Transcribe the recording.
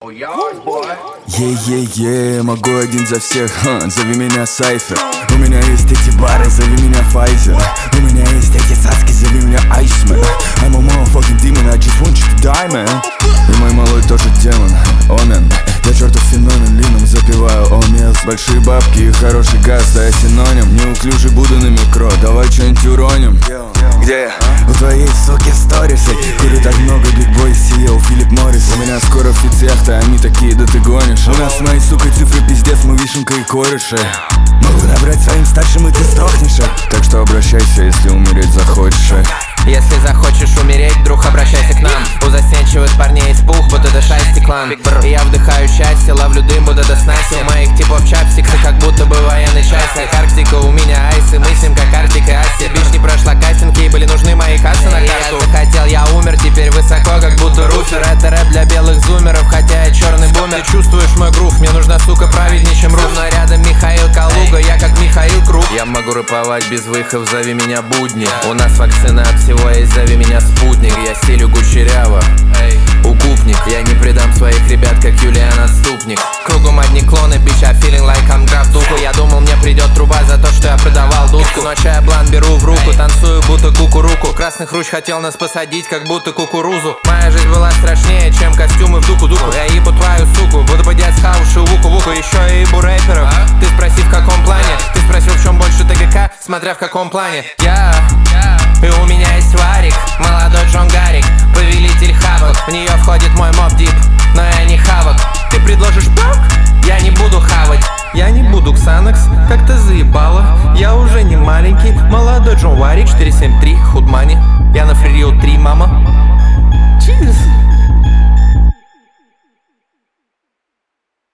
Е-е-е, могу один за всех, зови меня Сайфер. У меня есть эти бары, зови меня Файзер. У меня есть эти цацки, зови меня Айсмен. I'm a motherfucking demon, I just want you to die, man. И мой малой тоже демон, омен. Я чертов феномен, лином запиваю омес. Большие бабки и хороший газ, да я синоним. Неуклюжий буду на микро, давай что-нибудь уроним. Где я? У твоей суки в сторисе. Курю так много, Биг Бой, CEO, Филипп Моррис. У меня скоро фицехта, они такие, да ты гонишь. У нас с моей сукой цифры пиздец, мы вишенка и кореши. Могу набрать своим старшим, и ты сдохнешь. Так что обращайся, если умереть захочешь. Если захочешь умереть, вдруг обращайся к нам. У застенчивых парней испух, будто это шайсти клан. И я вдыхаю счастье, ловлю дым, будто это снасти. У моих типов чапстиксы, как будто бы военный частник. Арктика, у меня айсы, мы с ним как Артик и Асти. Бич не прошла кастинг, ей были нужны мои кассы на карту. Я захотел, я умер, теперь высоко, как будто руфер. Это рэп для белых зумеров, хотя я черный бумер. Ты чувствуешь мой грув, мне нужна сука праведнее, чем Руф. Но рядом Михаил Калуга, я как Михаил Круг. Я могу рэповать без выходов, зови меня Будни. У нас вакцина от всего есть, зови меня Спутник. Я стилю кучеряво, укупник. Я не предам своих ребят, как Юлиан Отступник. Кругом одни клоны, bitch, I feeling like I'm граф духу. Я думал, мне придет труба за то, что я продавал дудку. Но чай блан беру в руку, танцую, будто кукуруку. Красных руч хотел нас посадить, как будто кукурузу. Моя жизнь была страшнее, чем костюмы в дуку-дуку. Я ебу твою суку, буду поднять с хауши вуку-вуку. Еще я ебу рэперов, ты спроси в каком плане. Ты спросил, в чем больше ТГК, смотря в каком плане. И у меня есть Варик, молодой Джон Гарик, повелитель хавок. В нее входит мой моб-дип, но я не хавок. Ты предложишь пак? Я не буду хавать. Я не буду Ксанакс, как-то заебало. Я уже не маленький, молодой Джон Варик, 473, худмани. Я на фририо 3, мама. Чиз.